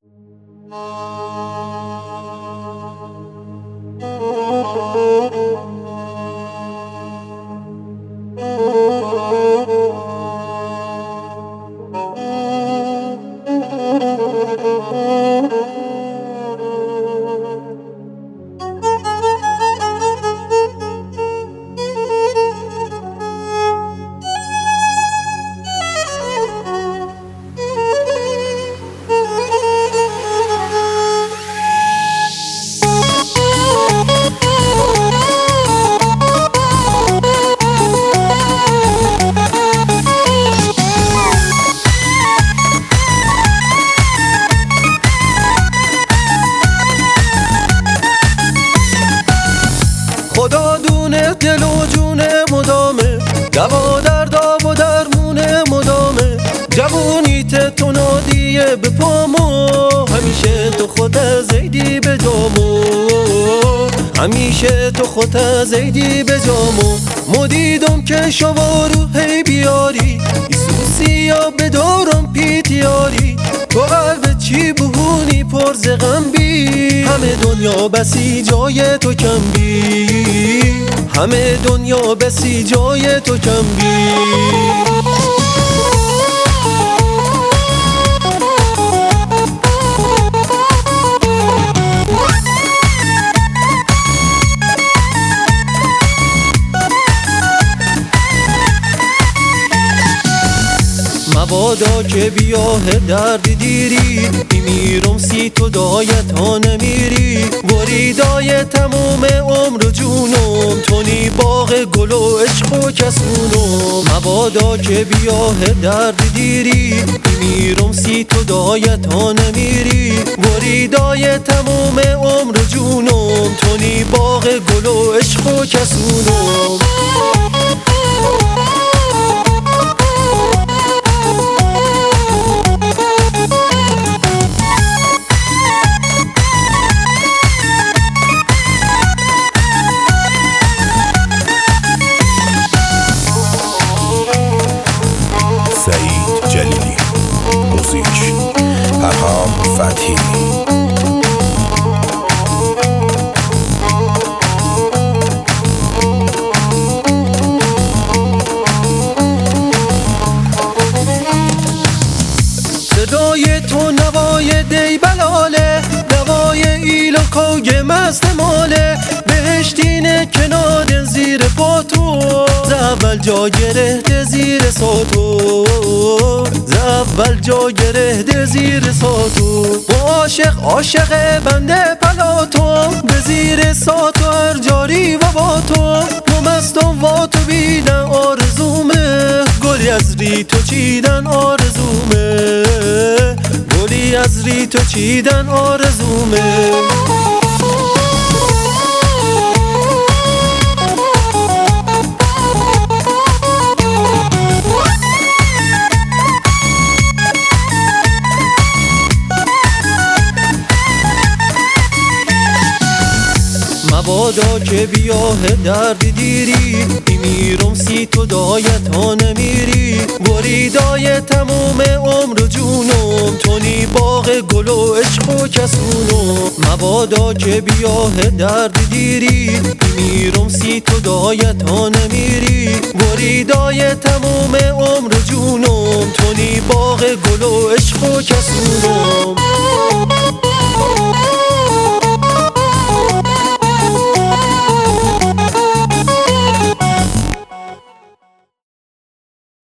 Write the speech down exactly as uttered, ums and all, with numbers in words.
خدا دونه دل و جون مدامه، دوا دردا و درمون مدامه. جوونیت تو نادیه به پامو، همیشه تو خود زیدی به جامو، همیشه تو خود زیدی به جامو. مدیدم که شوارو هی بیاری، ایسوسی یا بدارم پیتیاری. تو قلب چی بهونی پر ز غم بی، همه دنیا بسی جای تو کم بی، همه دنیا بسی جای تو کم بی. مبادا که بیاه درد دیری، میمیرم سی تو دایت ها نمیری. وریدای تموم عمر و جونم، تونی باغ گل و عشق و کسونم. مبادا که بیاه درد دیری، میمیرم سی تو دایت ها نمیری. وریدای تموم عمر و جونم، تونی باغ گل و عشق و کسونم. سعید جلیلی، موزیک پرهام فتحی. صدای تو نوای دی بلاله، نوای ایل و کوگ مست ماله. بهشتینه کنار زیر پاتو، زول جا گرهده زیر ساتو، زول جا گرهده زیر ساتو. عاشق عاشق بنده پلاتو، به زیر ساتو هر جاری و با تو. مستم و تو بیدن آرزومه، گلی از ری تو چیدن آرزومه، گلی از ری تو چیدن آرزومه. مبادا که بیاه درد دیری، میمیرم سی تو دایت ها نمیری. وریدای تموم عمر و جونم، تونی باغ گل و عشق و کسونم. مبادا که بیاه درد دیری، میمیرم سی تو دایت ها نمیری. وریدای تموم عمر و جونم، تونی باغ گل و عشق و کسونم.